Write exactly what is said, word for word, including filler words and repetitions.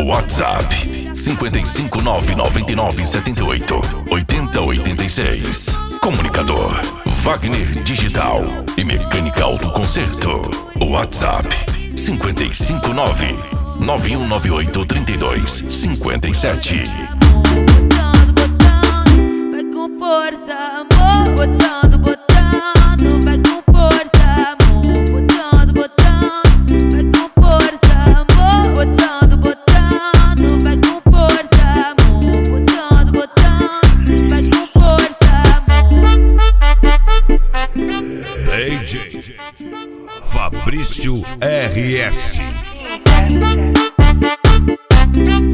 WhatsApp cinco cinco nove nove nove sete oito oito zero oito seis. Comunicador Wagner Digital e Mecânica Autoconcerto. WhatsApp cinco cinco nove nove um nove oito três dois cinco sete. Botando, botando, vai com força, amor. Botando, botando, vai com força, amor. Botando, botando, vai com força, amor. Botando, botando, vai com força, amor. Botando, botando, vai com força, amor. D J Fabrício R S.